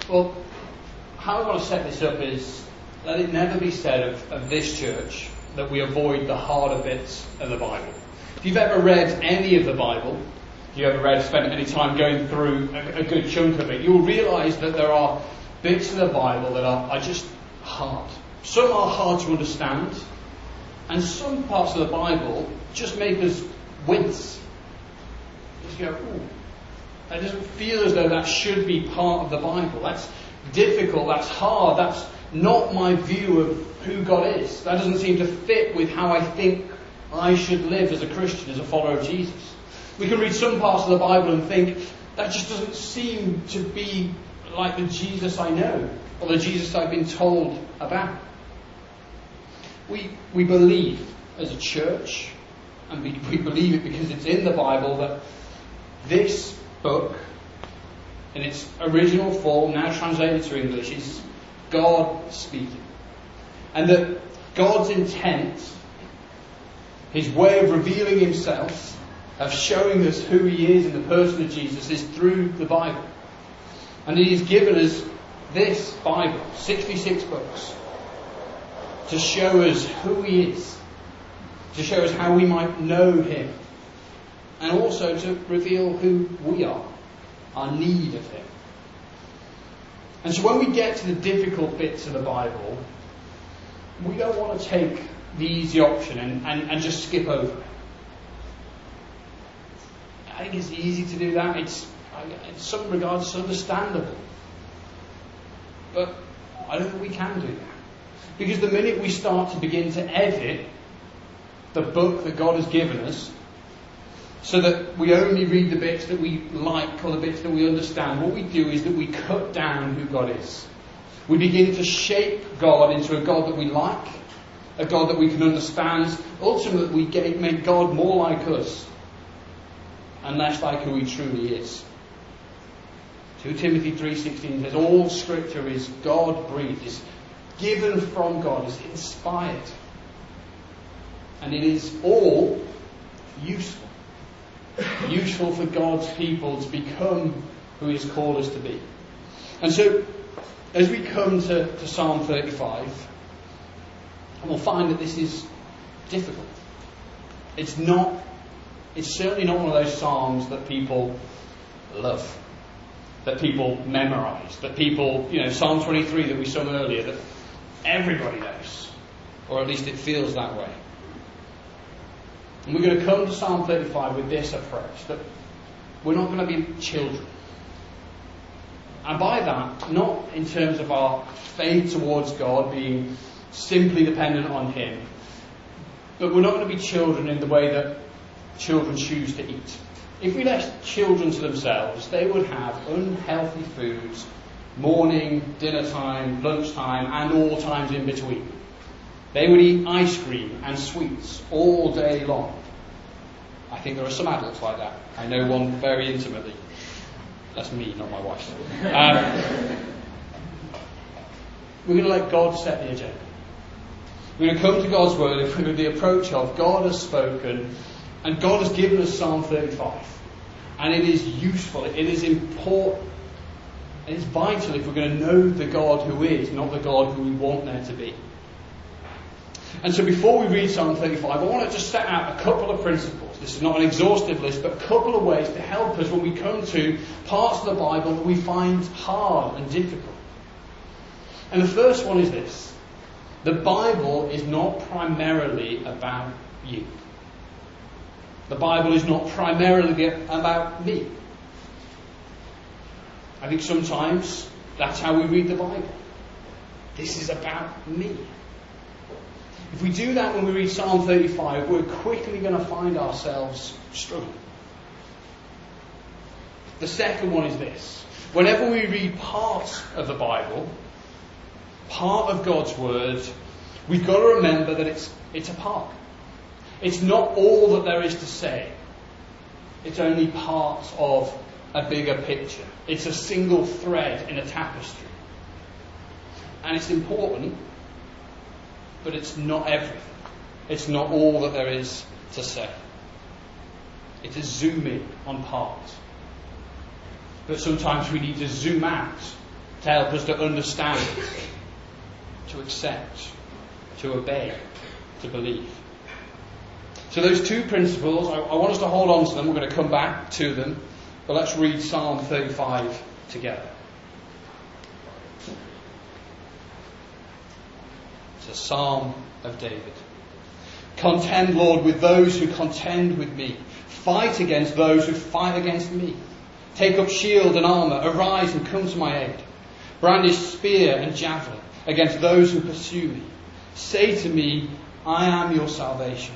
Well, how I want to set this up is, let it never be said of this church that we avoid the harder bits of the Bible. If you've ever read any of the Bible, if you've ever spent any time going through a good chunk of it, you'll realise that there are bits of the Bible that are just hard. Some are hard to understand, and some parts of the Bible just make us wince. Just go, ooh, that doesn't feel as though that should be part of the Bible. That's difficult, that's hard, that's not my view of who God is. That doesn't seem to fit with how I think I should live as a Christian, as a follower of Jesus. We can read some parts of the Bible and think, that just doesn't seem to be like the Jesus I know, or the Jesus I've been told about. We believe as a church, and we believe it because it's in the Bible, that this book, in its original form, now translated to English, is God speaking. And that God's intent, His way of revealing Himself, of showing us who He is in the person of Jesus, is through the Bible. And He has given us this Bible, 66 books, to show us who He is, to show us how we might know Him, and also to reveal who we are, our need of Him. And so when we get to the difficult bits of the Bible, we don't want to take the easy option and just skip over it. I think it's easy to do that. It's, in some regards, it's understandable. But I don't think we can do that. Because the minute we start to begin to edit the book that God has given us, so that we only read the bits that we like or the bits that we understand, what we do is that we cut down who God is. We begin to shape God into a God that we like, a God that we can understand. Ultimately, we make God more like us and less like who He truly is. 2 Timothy 3:16 says, all Scripture is God-breathed, is given from God, is inspired. And it is all useful. Useful for God's people to become who He has called us to be. And so, as we come to Psalm 35, we'll find that this is difficult. It's certainly not one of those psalms that people love, that people memorise, that people, Psalm 23 that we sung earlier, that everybody knows, or at least it feels that way. And we're going to come to Psalm 35 with this approach, that we're not going to be children. And by that, not in terms of our faith towards God being simply dependent on Him, but we're not going to be children in the way that children choose to eat. If we left children to themselves, they would have unhealthy foods, morning, dinner time, lunchtime, and all times in between. They would eat ice cream and sweets all day long. I think there are some adults like that. I know one very intimately. That's me, not my wife. We're going to let God set the agenda. We're going to come to God's Word with the approach of God has spoken, and God has given us Psalm 35. And it is useful, it is important, it is vital if we're going to know the God who is, not the God who we want there to be. And so before we read Psalm 35, I want to just set out a couple of principles. This is not an exhaustive list, but a couple of ways to help us when we come to parts of the Bible that we find hard and difficult. And the first one is this. The Bible is not primarily about you. The Bible is not primarily about me. I think sometimes that's how we read the Bible. This is about me. If we do that when we read Psalm 35, we're quickly going to find ourselves struggling. The second one is this. Whenever we read parts of the Bible, part of God's Word, we've got to remember that it's a part. It's not all that there is to say. It's only part of a bigger picture. It's a single thread in a tapestry. And it's important, but it's not everything. It's not all that there is to say. It is zoom in on parts. But sometimes we need to zoom out to help us to understand, to accept, to obey, to believe. So those two principles, I want us to hold on to them. We're going to come back to them. But let's read Psalm 35 together. It's a psalm of David. Contend, Lord, with those who contend with me. Fight against those who fight against me. Take up shield and armour. Arise and come to my aid. Brandish spear and javelin against those who pursue me. Say to me, I am your salvation.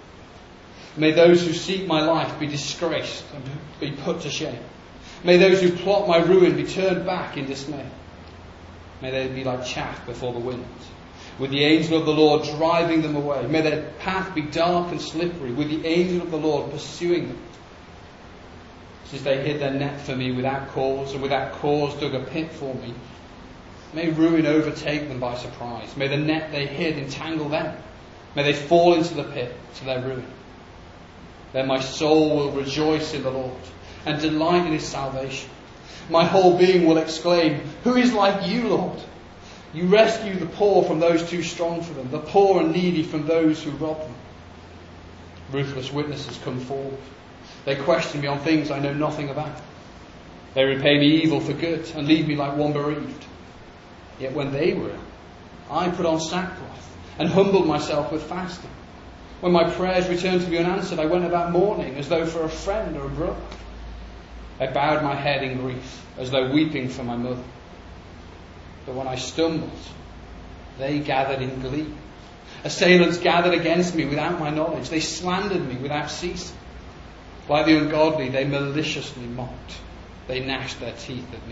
May those who seek my life be disgraced and be put to shame. May those who plot my ruin be turned back in dismay. May they be like chaff before the wind, with the angel of the Lord driving them away. May their path be dark and slippery, with the angel of the Lord pursuing them. Since they hid their net for me without cause, and without cause dug a pit for me, may ruin overtake them by surprise. May the net they hid entangle them. May they fall into the pit to their ruin. Then my soul will rejoice in the Lord and delight in his salvation. My whole being will exclaim, who is like you, Lord? You rescue the poor from those too strong for them, the poor and needy from those who rob them. Ruthless witnesses come forward. They question me on things I know nothing about. They repay me evil for good and leave me like one bereaved. Yet when they were ill, I put on sackcloth and humbled myself with fasting. When my prayers returned to me unanswered, I went about mourning as though for a friend or a brother. I bowed my head in grief as though weeping for my mother. But when I stumbled, they gathered in glee. Assailants gathered against me without my knowledge. They slandered me without ceasing. Like the ungodly, they maliciously mocked. They gnashed their teeth at me.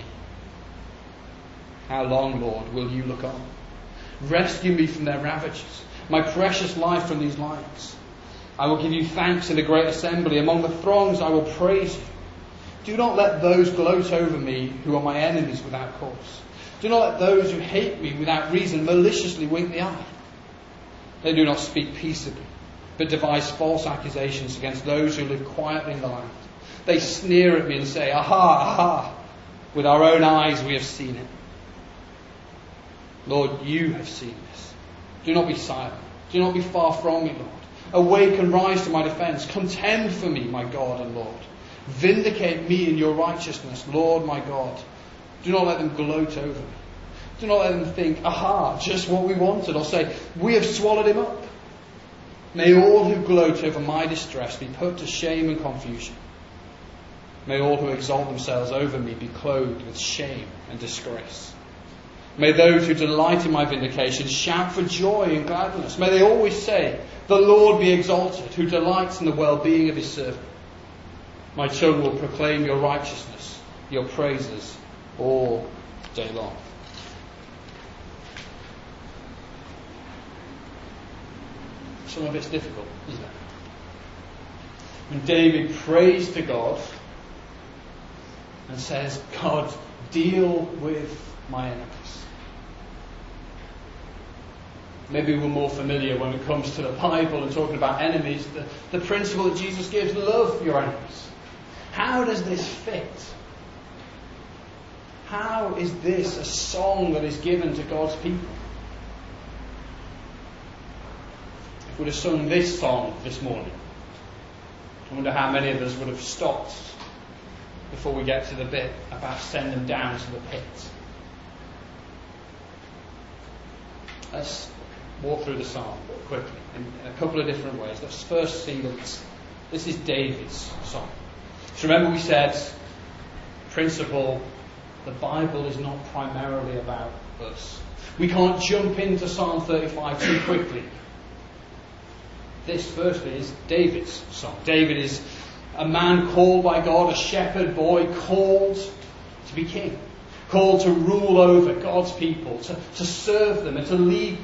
How long, Lord, will you look on? Rescue me from their ravages, my precious life from these lions. I will give you thanks in the great assembly. Among the throngs I will praise you. Do not let those gloat over me who are my enemies without cause. Do not let those who hate me without reason maliciously wink the eye. They do not speak peaceably, but devise false accusations against those who live quietly in the land. They sneer at me and say, aha, aha, with our own eyes we have seen it. Lord, you have seen this. Do not be silent. Do not be far from me, Lord. Awake and rise to my defence. Contend for me, my God and Lord. Vindicate me in your righteousness, Lord my God. Do not let them gloat over me. Do not let them think, aha, just what we wanted, or say, we have swallowed him up. May all who gloat over my distress be put to shame and confusion. May all who exalt themselves over me be clothed with shame and disgrace. May those who delight in my vindication shout for joy and gladness. May they always say, the Lord be exalted, who delights in the well-being of his servant. My tongue will proclaim your righteousness, your praises, all day long. Some of it's difficult, isn't it? When David prays to God and says, God, deal with my enemies. Maybe we're more familiar when it comes to the Bible and talking about enemies, the principle that Jesus gives, love your enemies. How does this fit? How is this a song that is given to God's people? If we'd have sung this song this morning, I wonder how many of us would have stopped before we get to the bit about send them down to the pit. Let's walk through the psalm quickly in a couple of different ways. Let's first see that this is David's song. So remember we said, principle, the Bible is not primarily about us. We can't jump into Psalm 35 too quickly. This, firstly, is David's song. David is a man called by God, a shepherd boy called to be king, called to rule over God's people, to serve them and to lead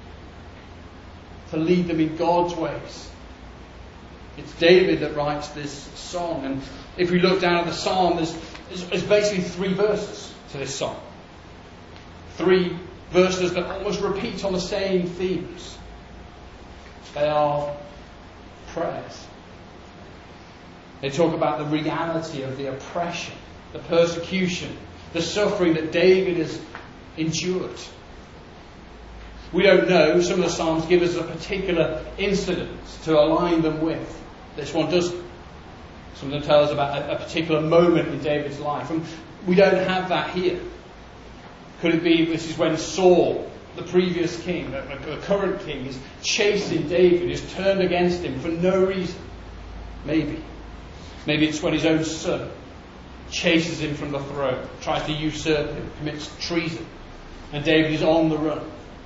them in God's ways. It's David that writes this song, and if we look down at the psalm, there's basically 3 verses to this song. 3 verses that almost repeat on the same themes. They are prayers. They talk about the reality of the oppression, the persecution, the suffering that David has endured. We don't know. Some of the Psalms give us a particular incident to align them with. This one doesn't. Some of them tell us about a particular moment in David's life. And we don't have that here. Could it be this is when Saul, the previous king, the current king, is chasing David, is turned against him for no reason? Maybe. Maybe it's when his own son chases him from the throne, tries to usurp him, commits treason, and David is on the run.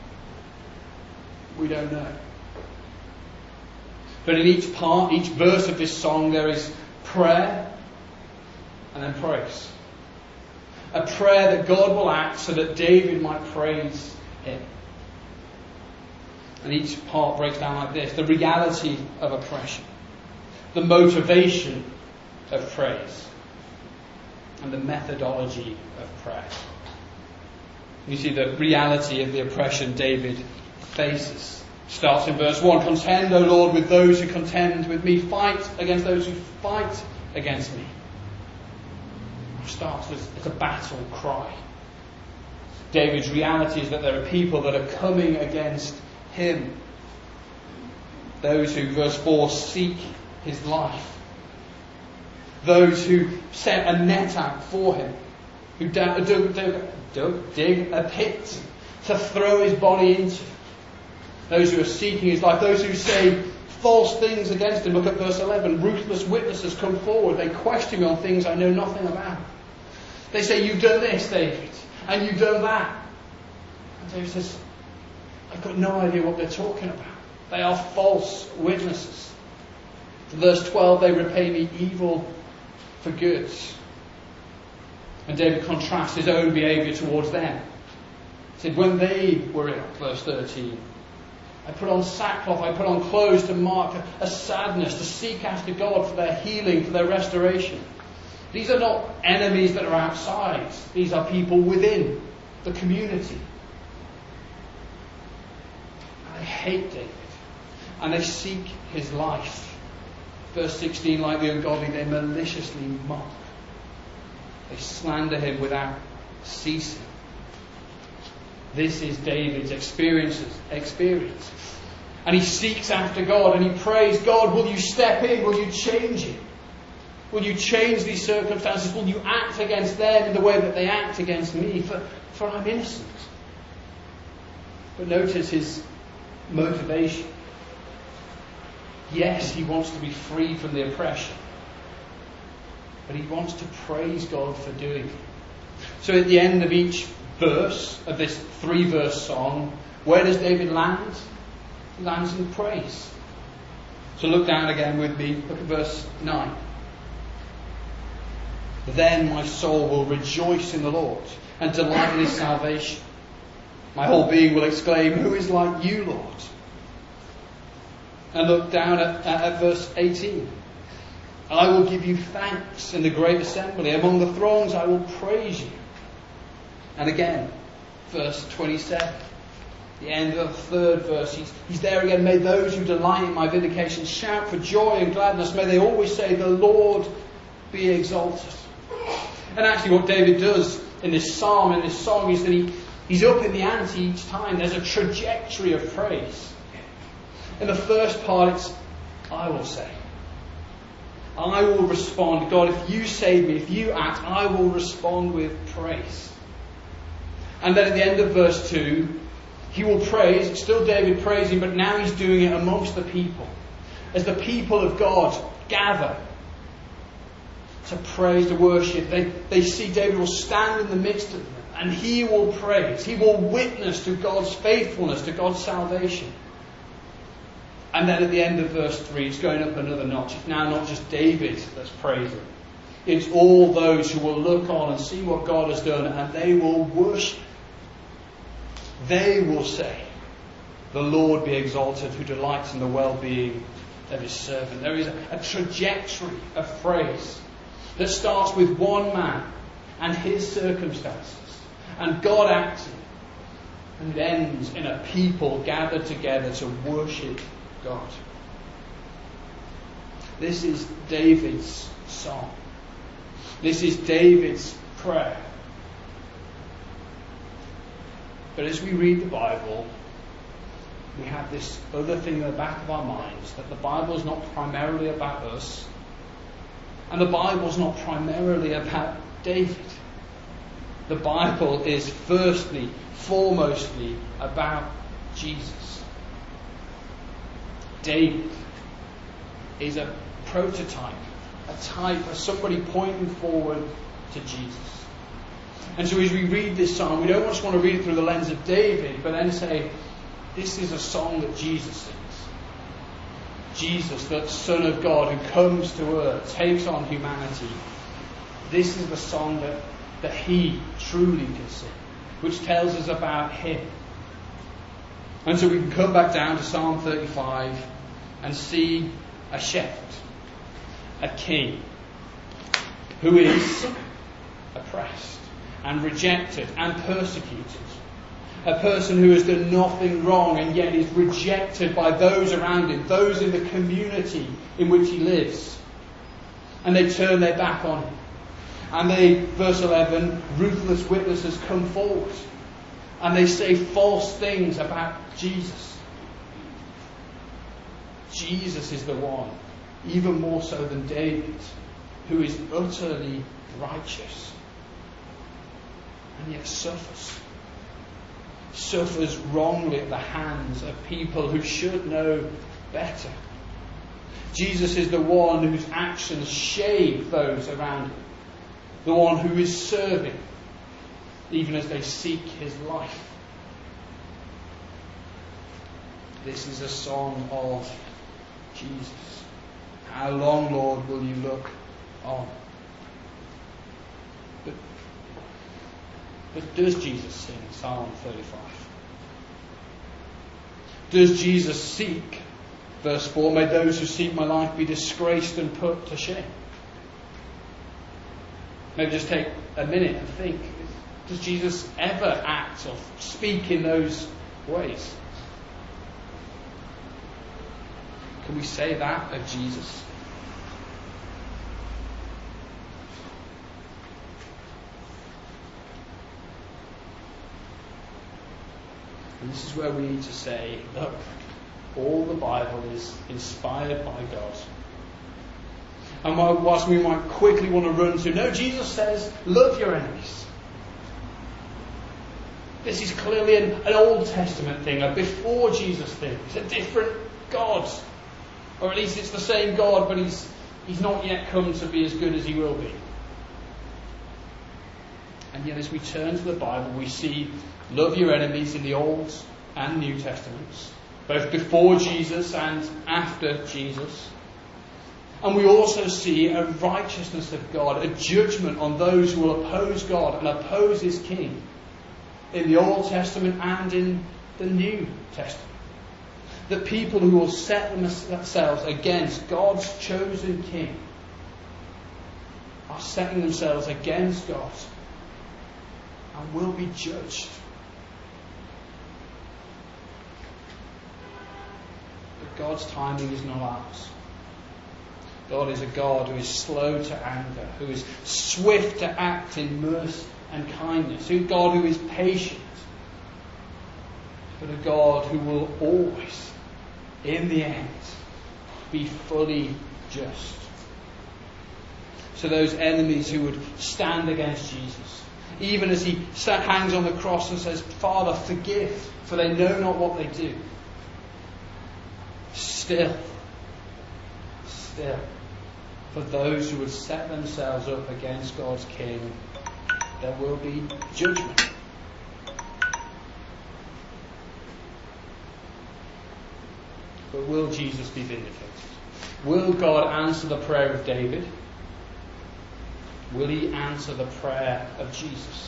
We don't know. But in each part, each verse of this song, there is prayer and then praise. A prayer that God will act so that David might praise him. And each part breaks down like this: the reality of oppression, the motivation of praise, and the methodology of prayer. You see the reality of the oppression David faces. Starts in verse 1. Contend, O Lord, with those who contend with me. Fight against those who fight against me. It starts as a battle cry. David's reality is that there are people that are coming against him. Those who, verse 4, seek his life. Those who set a net out for him. Who dig a pit to throw his body into. Those who are seeking his life. Those who say false things against him. Look at verse 11. Ruthless witnesses come forward. They question me on things I know nothing about. They say, you've done this, David, and you've done that. And David says, I've got no idea what they're talking about. They are false witnesses. Verse 12, they repay me evil for good. And David contrasts his own behaviour towards them. He said, when they were ill, verse 13, I put on sackcloth, I put on clothes to mark a sadness, to seek after God for their healing, for their restoration. These are not enemies that are outside. These are people within the community. And they hate David. And they seek his life. Verse 16, like the ungodly, they maliciously mock. They slander him without ceasing. This is David's experience. And he seeks after God and he prays, God, will you step in? Will you change it? Will you change these circumstances? Will you act against them in the way that they act against me? For I'm innocent. But notice his motivation. Yes, he wants to be free from the oppression. But he wants to praise God for doing it. So at the end of each verse of this 3-verse song, where does David land? He lands in praise. So look down again with me. Look at verse 9. Then my soul will rejoice in the Lord and delight in his salvation. My whole being will exclaim, who is like you, Lord? And look down at verse 18. I will give you thanks in the great assembly. Among the throngs I will praise you. And again, verse 27. The end of the 3rd verse. He's there again. May those who delight in my vindication shout for joy and gladness. May they always say, the Lord be exalted. And actually what David does in this psalm, in this song, is that he's up in the ante each time. There's a trajectory of praise. In the first part, it's, I will say. I will respond. God, if you save me, if you act, I will respond with praise. And then at the end of verse 2, he will praise. It's still David praising, but now he's doing it amongst the people. As the people of God gather to praise, to worship, they see David will stand in the midst of them and he will praise. He will witness to God's faithfulness, to God's salvation. And then at the end of verse 3, it's going up another notch. It's now not just David that's praising. It's all those who will look on and see what God has done, and they will worship. They will say, the Lord be exalted, who delights in the well-being of his servant. There is a trajectory of praise that starts with one man and his circumstances, and God acting, and it ends in a people gathered together to worship God. This is David's song. This is David's prayer. But as we read the Bible, we have this other thing in the back of our minds, that the Bible is not primarily about us, and the Bible is not primarily about David. The Bible is firstly, foremostly about Jesus. David is a prototype, a type of somebody pointing forward to Jesus. And so as we read this psalm, we don't just want to read it through the lens of David, but then say, this is a song that Jesus sings. Jesus, that Son of God who comes to earth, takes on humanity. This is the song that he truly can sing, which tells us about him. And so we can come back down to Psalm 35 and see a shepherd, a king, who is oppressed and rejected and persecuted. A person who has done nothing wrong and yet is rejected by those around him, those in the community in which he lives. And they turn their back on him. And they, verse 11, ruthless witnesses come forward. And they say false things about Jesus. Jesus is the one, even more so than David, who is utterly righteous. And yet suffers wrongly at the hands of people who should know better. Jesus is the one whose actions shape those around him, the one who is serving even as they seek his life. This is a song of Jesus. How long, Lord, will you look on? But does Jesus sing Psalm 35? Does Jesus seek, verse 4, may those who seek my life be disgraced and put to shame? Maybe just take a minute and think, does Jesus ever act or speak in those ways? Can we say that of Jesus? And this is where we need to say, look, all the Bible is inspired by God. And whilst we might quickly want to run to, no, Jesus says, love your enemies. This is clearly an Old Testament thing, a before Jesus thing. It's a different God. Or at least it's the same God, but he's not yet come to be as good as he will be. And yet as we turn to the Bible, we see love your enemies in the Old and New Testaments, both before Jesus and after Jesus. And we also see a righteousness of God, a judgment on those who will oppose God and oppose his King in the Old Testament and in the New Testament. The people who will set themselves against God's chosen King are setting themselves against God and will be judged. But God's timing is not ours. God is a God who is slow to anger, who is swift to act in mercy and kindness, a God who is patient, but a God who will always, in the end, be fully just. So those enemies who would stand against Jesus, even as he hangs on the cross and says, Father, forgive, for they know not what they do. Still, for those who would set themselves up against God's King, there will be judgment. But will Jesus be vindicated? Will God answer the prayer of David? Will he answer the prayer of Jesus?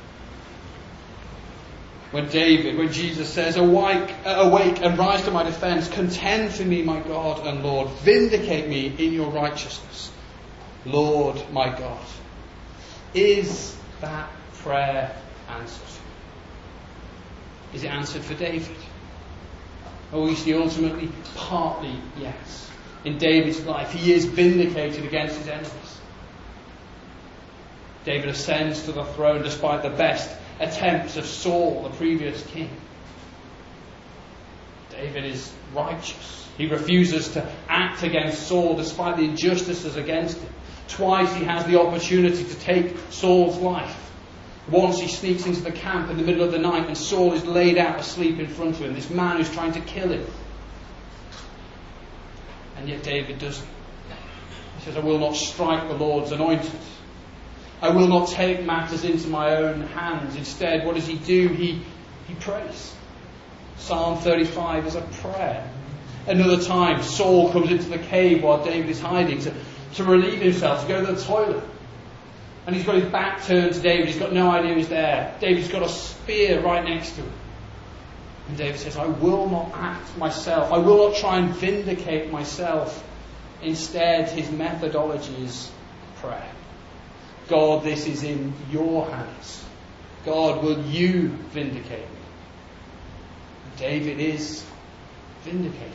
When Jesus says, awake and rise to my defense, contend for me, my God and Lord, vindicate me in your righteousness, Lord my God. Is that prayer answered? Is it answered for David? Or we see ultimately, partly yes. In David's life, he is vindicated against his enemies. David ascends to the throne despite the best attempts of Saul, the previous king. David is righteous. He refuses to act against Saul despite the injustices against him. Twice he has the opportunity to take Saul's life. Once he sneaks into the camp in the middle of the night and Saul is laid out asleep in front of him, this man who's trying to kill him. And yet David doesn't. He says, I will not strike the Lord's anointed. I will not take matters into my own hands. Instead, what does he do? He prays. Psalm 35 is a prayer. Another time, Saul comes into the cave while David is hiding to relieve himself, to go to the toilet. And he's got his back turned to David. He's got no idea he's there. David's got a spear right next to him. And David says, I will not act myself. I will not try and vindicate myself. Instead, his methodology is prayer. God, this is in your hands. God, will you vindicate me? David is vindicated.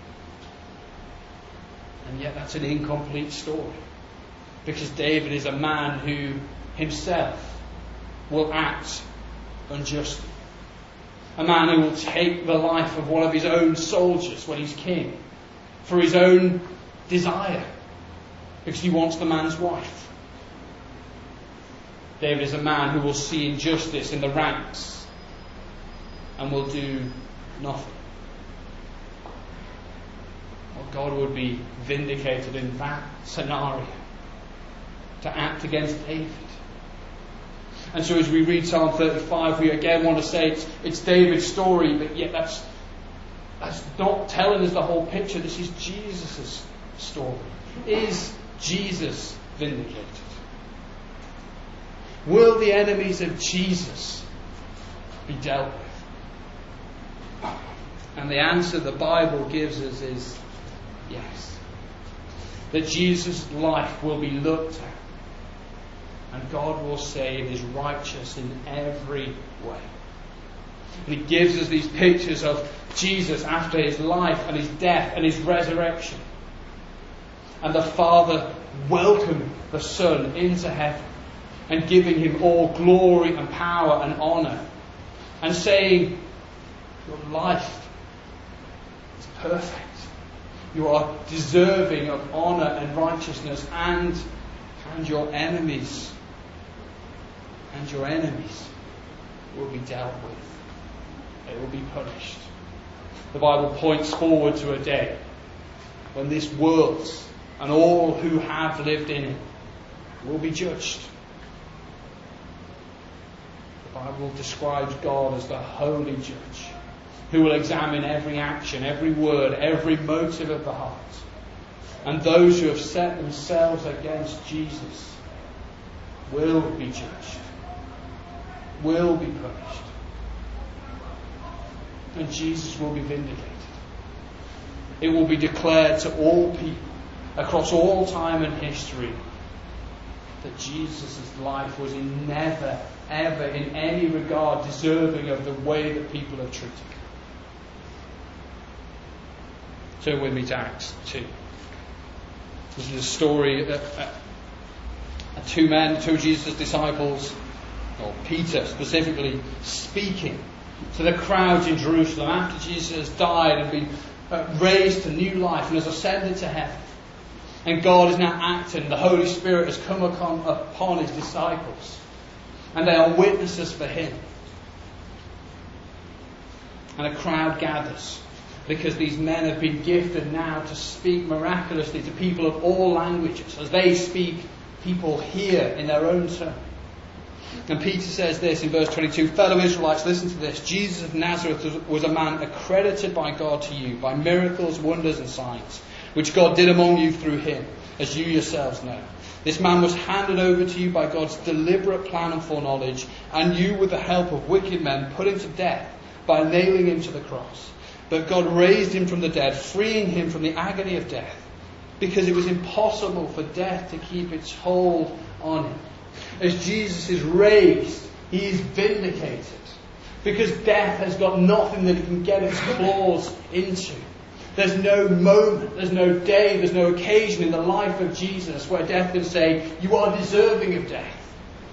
And yet that's an incomplete story. Because David is a man who himself will act unjustly. A man who will take the life of one of his own soldiers when he's king for his own desire, because he wants the man's wife. David is a man who will see injustice in the ranks and will do nothing. Well, God would be vindicated in that scenario to act against David. And so as we read Psalm 35, we again want to say it's David's story, but yet that's not telling us the whole picture. This is Jesus' story. Is Jesus vindicated? Will the enemies of Jesus be dealt with? And the answer the Bible gives us is yes. That Jesus' life will be looked at, and God will say it is righteous in every way. And He gives us these pictures of Jesus after His life and His death and His resurrection. And the Father welcoming the Son into heaven and giving Him all glory and power and honour, and saying, your life is perfect. You are deserving of honour and righteousness, and your enemies will be dealt with. They will be punished. The Bible points forward to a day when this world and all who have lived in it will be judged. The Bible describes God as the holy judge who will examine every action, every word, every motive of the heart. And those who have set themselves against Jesus will be judged, will be punished. And Jesus will be vindicated. It will be declared to all people across all time and history that Jesus' life was never, ever, in any regard, deserving of the way that people have treated him. Turn with me to Acts 2. This is a story of two men, two of Jesus' disciples, or Peter specifically, speaking to the crowds in Jerusalem after Jesus has died and been raised to new life and has ascended to heaven. And God is now acting. The Holy Spirit has come upon His disciples. And they are witnesses for Him. And a crowd gathers, because these men have been gifted now to speak miraculously to people of all languages. As they speak, people hear in their own tongue. And Peter says this in verse 22, fellow Israelites, listen to this. Jesus of Nazareth was a man accredited by God to you by miracles, wonders and signs, which God did among you through him, as you yourselves know. This man was handed over to you by God's deliberate plan and foreknowledge, and you, with the help of wicked men, put him to death by nailing him to the cross. But God raised him from the dead, freeing him from the agony of death, because it was impossible for death to keep its hold on him. As Jesus is raised, he is vindicated, because death has got nothing that it can get its claws into. There's no moment, there's no day, there's no occasion in the life of Jesus where death can say, you are deserving of death.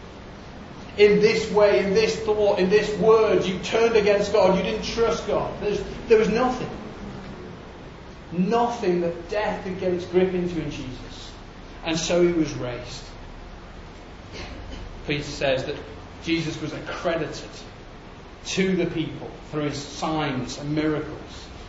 in this way, in this thought, in this word, you turned against God, you didn't trust God. There was nothing. Nothing that death could get its grip into in Jesus. And so he was raised. Peter says that Jesus was accredited to the people through his signs and miracles.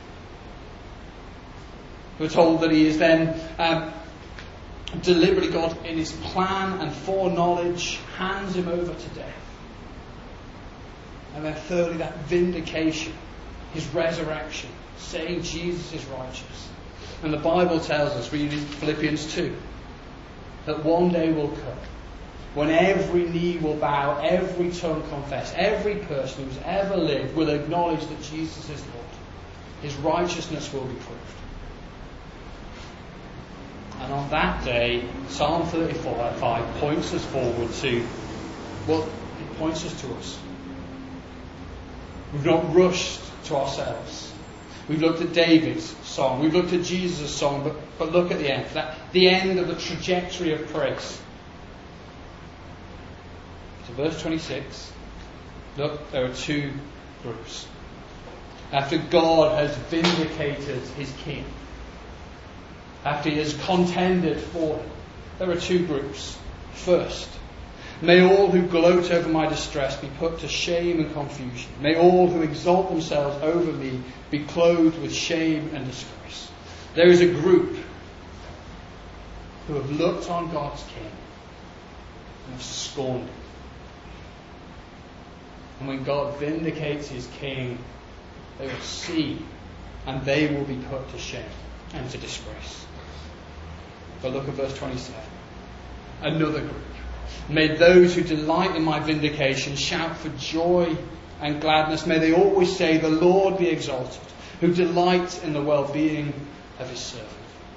We're told that he is then deliberately, God in his plan and foreknowledge hands him over to death. And then thirdly, that vindication, his resurrection, saying Jesus is righteous. And the Bible tells us, reading Philippians 2, that one day will come when every knee will bow, every tongue confess, every person who's ever lived will acknowledge that Jesus is Lord. His righteousness will be proved. And on that day, Psalm 34:5 points us forward to, well, it points us to us. We've not rushed to ourselves. We've looked at David's song. We've looked at Jesus' song. But look at the end. The end of the trajectory of praise. So verse 26. Look, there are two groups. After God has vindicated his king, after he has contended for him, there are two groups. First, may all who gloat over my distress be put to shame and confusion. May all who exalt themselves over me be clothed with shame and disgrace. There is a group who have looked on God's king and have scorned him. And when God vindicates his king, they will see and they will be put to shame and to disgrace. But look at verse 27. Another group. May those who delight in my vindication shout for joy and gladness. May they always say, the Lord be exalted, who delights in the well-being of his servant.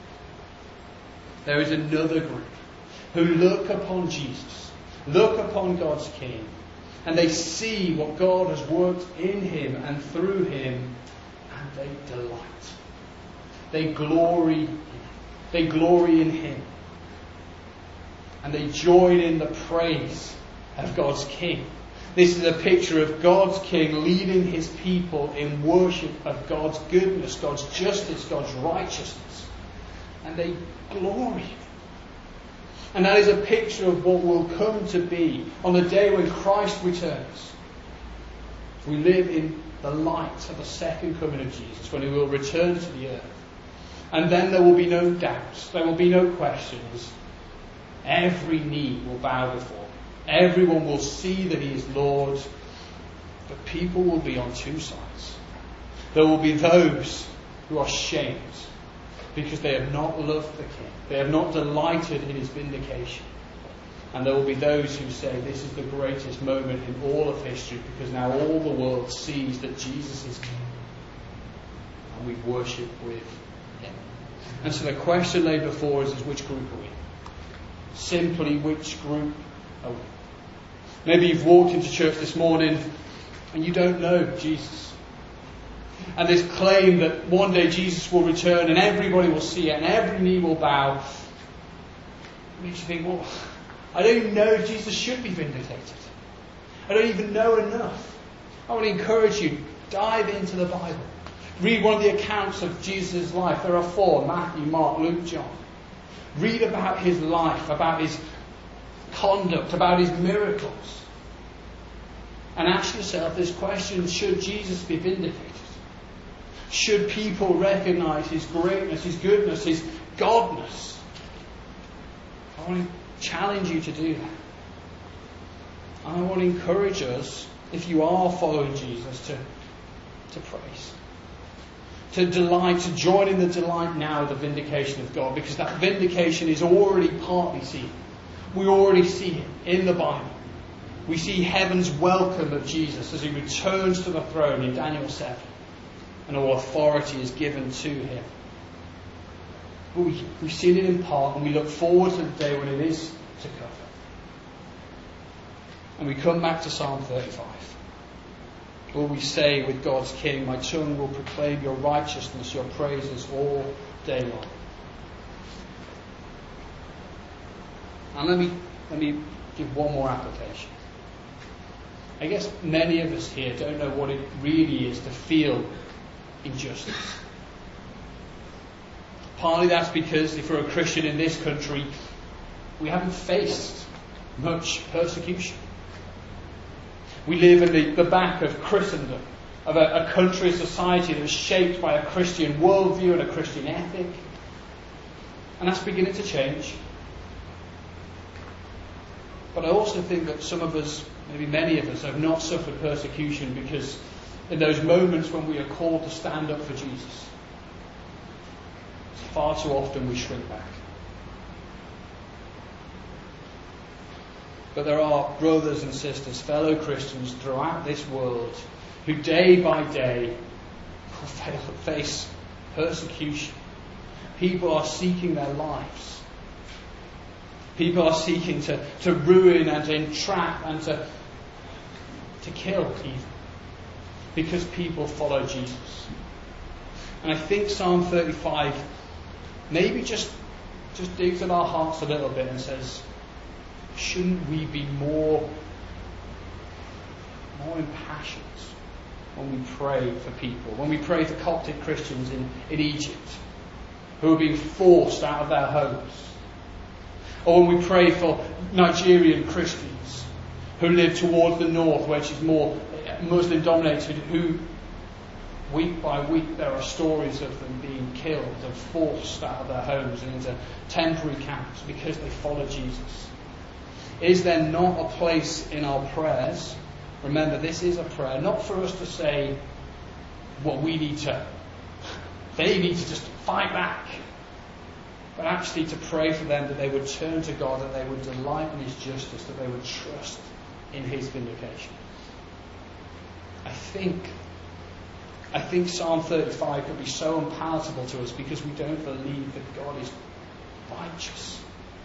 There is another group who look upon Jesus, look upon God's King, and they see what God has worked in him and through him, and they delight. They glory in him. They glory in him. And they join in the praise of God's King. This is a picture of God's King leading his people in worship of God's goodness, God's justice, God's righteousness. And they glory. And that is a picture of what will come to be on the day when Christ returns. We live in the light of the second coming of Jesus, when he will return to the earth. And then there will be no doubts, there will be no questions. Every knee will bow before him. Everyone will see that he is Lord. But people will be on two sides. There will be those who are shamed because they have not loved the King. They have not delighted in his vindication. And there will be those who say this is the greatest moment in all of history because now all the world sees that Jesus is King. And we worship with him. And so the question laid before us is, which group are we? Simply, which group are we? Maybe you've walked into church this morning and you don't know Jesus. And this claim that one day Jesus will return and everybody will see it and every knee will bow. It makes you think, well, I don't even know if Jesus should be vindicated. I don't even know enough. I want to encourage you, dive into the Bible. Read one of the accounts of Jesus' life. There are 4, Matthew, Mark, Luke, John. Read about his life, about his conduct, about his miracles. And ask yourself this question, should Jesus be vindicated? Should people recognize his greatness, his goodness, his godness? I want to challenge you to do that. And I want to encourage us, if you are following Jesus, to praise. To delight, to join in the delight now of the vindication of God, because that vindication is already partly seen. We already see it in the Bible. We see heaven's welcome of Jesus as he returns to the throne in Daniel 7. And all authority is given to him. But we've seen it in part, and we look forward to the day when it is to come. And we come back to Psalm 35. Will we say with God's King, my tongue will proclaim your righteousness, your praises all day long. And let me give one more application. I guess many of us here don't know what it really is to feel injustice. Partly that's because if we're a Christian in this country, we haven't faced much persecution. We live in the back of Christendom, of a country, a society that is shaped by a Christian worldview and a Christian ethic. And that's beginning to change. But I also think that some of us, maybe many of us, have not suffered persecution because in those moments when we are called to stand up for Jesus, far too often we shrink back. But there are brothers and sisters, fellow Christians throughout this world who day by day face persecution. People are seeking their lives. People are seeking to ruin and to entrap and to kill even. Because people follow Jesus. And I think Psalm 35 maybe just digs at our hearts a little bit and says, shouldn't we be more impassioned when we pray for people, when we pray for Coptic Christians in Egypt who are being forced out of their homes, or when we pray for Nigerian Christians who live towards the north, which is more Muslim dominated, who week by week there are stories of them being killed and forced out of their homes and into temporary camps because they follow Jesus. Is there not a place in our prayers? Remember, this is a prayer, not for us to say, well, they need to just fight back. But actually to pray for them that they would turn to God, that they would delight in His justice, that they would trust in His vindication. I think Psalm 35 could be so unpalatable to us because we don't believe that God is righteous.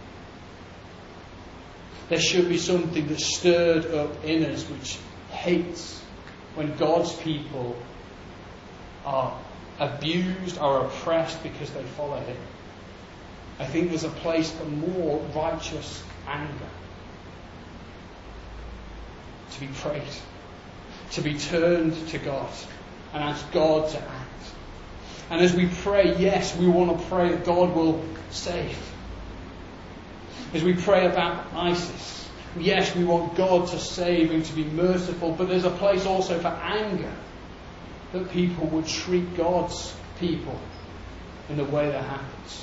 There should be something that's stirred up in us which hates when God's people are abused, are oppressed because they follow Him. I think there's a place for more righteous anger to be prayed, to be turned to God and ask God to act. And as we pray, yes, we want to pray that God will save. As we pray about ISIS, yes, we want God to save and to be merciful, but there's a place also for anger, that people would treat God's people in the way that happens.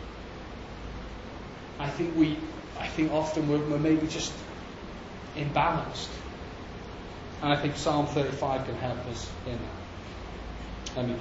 I think often we're maybe just imbalanced. And I think Psalm 35 can help us in that. Let me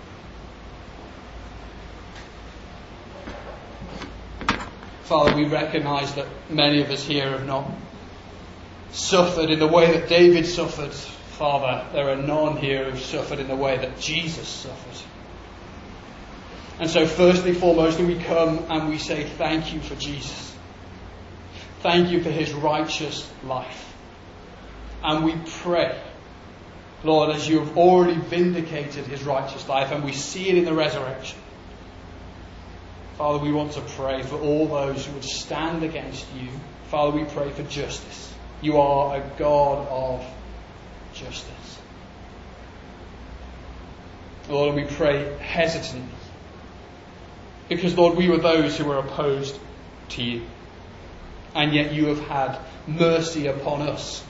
pray. Father, we recognise that many of us here have not suffered in the way that David suffered. Father, there are none here who've suffered in the way that Jesus suffered. And so firstly, foremostly, we come and we say thank you for Jesus. Thank you for His righteous life. And we pray, Lord, as you have already vindicated His righteous life, and we see it in the resurrection. Father, we want to pray for all those who would stand against you. Father, we pray for justice. You are a God of justice. Lord, we pray hesitantly. Because, Lord, we were those who were opposed to you. And yet you have had mercy upon us.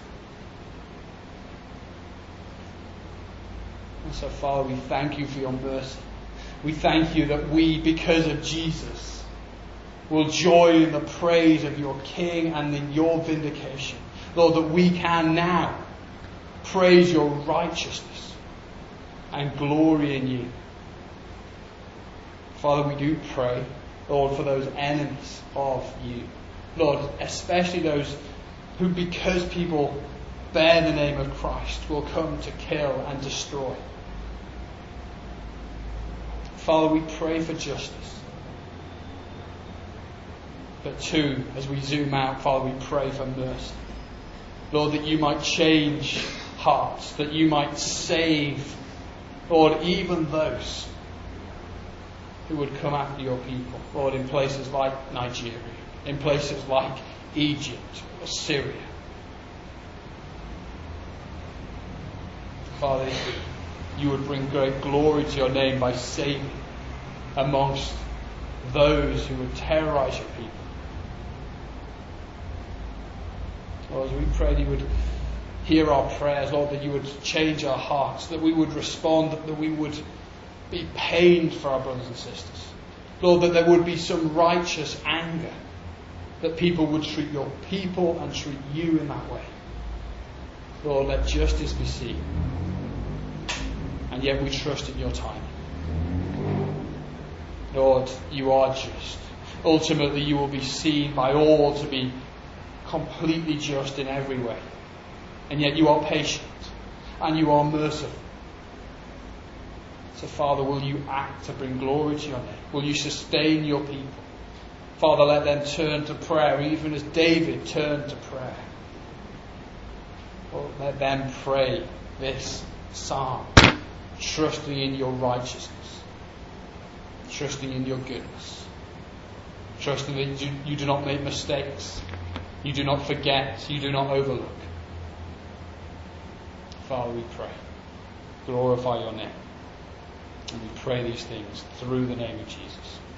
And so, Father, we thank you for your mercy. We thank you that we, because of Jesus, will join in the praise of your King and in your vindication. Lord, that we can now praise your righteousness and glory in you. Father, we do pray, Lord, for those enemies of you. Lord, especially those who, because people bear the name of Christ, will come to kill and destroy. Father, we pray for justice. But too, as we zoom out, Father, we pray for mercy. Lord, that you might change hearts, that you might save, Lord, even those who would come after your people, Lord, in places like Nigeria, in places like Egypt or Syria. Father, you would bring great glory to your name by saving amongst those who would terrorize your people. Lord, as we pray that you would hear our prayers, Lord, that you would change our hearts, that we would respond, that we would be pained for our brothers and sisters. Lord, that there would be some righteous anger, that people would treat your people and treat you in that way. Lord, let justice be seen. And yet we trust in your timing. Lord, you are just. Ultimately, you will be seen by all to be completely just in every way. And yet you are patient and you are merciful. So, Father, will you act to bring glory to your name? Will you sustain your people? Father, let them turn to prayer, even as David turned to prayer. Lord, let them pray this psalm, trusting in your righteousness, trusting in your goodness, trusting that you do not make mistakes, you do not forget, you do not overlook. Father, we pray, glorify your name. And we pray these things through the name of Jesus.